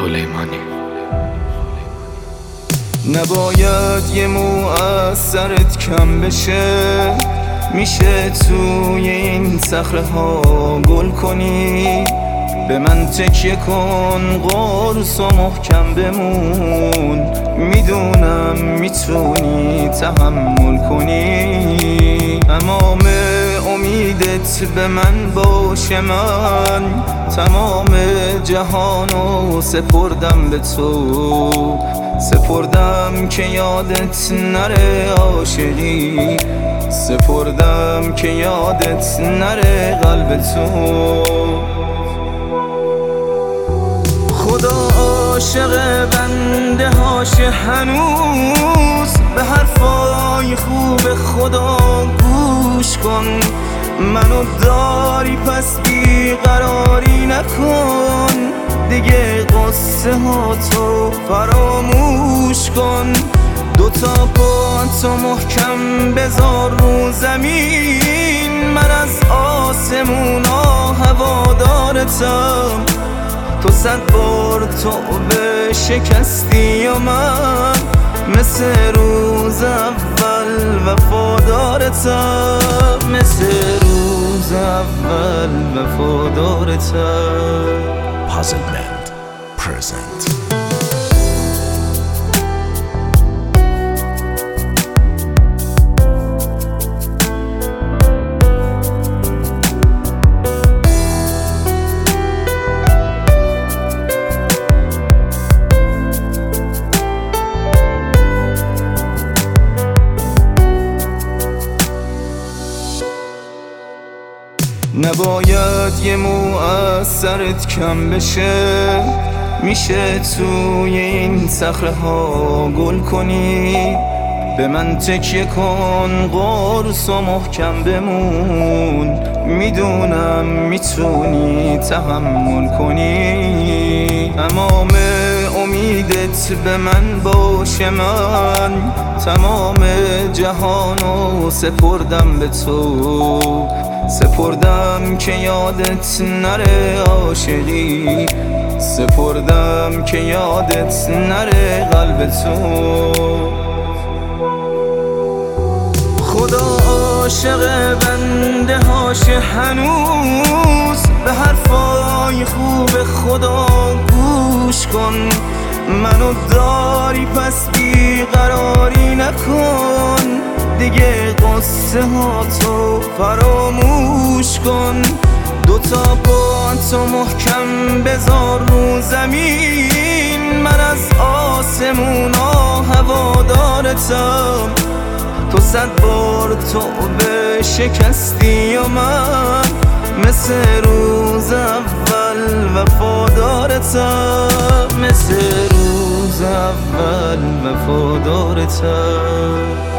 سلیمانی. نباید یه مو از سرت کم بشه، میشه توی این صخره ها گل کنی. به من تکیه کن، قرص و محکم بمون، میدونم میتونی تحمل کنی. تمام امیدت به من باشه، من تمام جهانو سپردم به تو، سپردم که یادت نره عاشقی، سپردم که یادت نره قلب تو. خدا عاشق بنده هاشه، هنوز به حرفای خوب خدا گوش کن. منو داری پس بیقراری نکن، دیگه قصه ها تو فراموش کن. دوتا پاتو محکم بذار رو زمین، من از آسمونا هوادارتم. تو 100 بار توبه شکستی و من مثل روز اول وفادارتم، مثل روز اول وفادارتم. Puzzlement present. نباید یه مو از سرت کم بشه، میشه توی این صخره ها گل کنی. به من تکیه کن، قرص و محکم بمون، میدونم میتونی تحمل کنی. تمام امیدت به من باشه، من تمام جهانو سپردم به تو، سپردم که یادت نره عاشقی، سپردم که یادت نره قلب تو. خدا عاشق بنده هاشه، هنوز به حرفای خوب خدا گوش کن. منو داری پس بیقراری نکن، دیگه قصه ها تو فراموش کن. دوتا پاتو محکم بذار رو زمین، من از آسمونا هوادارتم. تو 100 بار توبه شکستی و من مثل روز اول وفادارتم، مثل روز اول وفادارتم.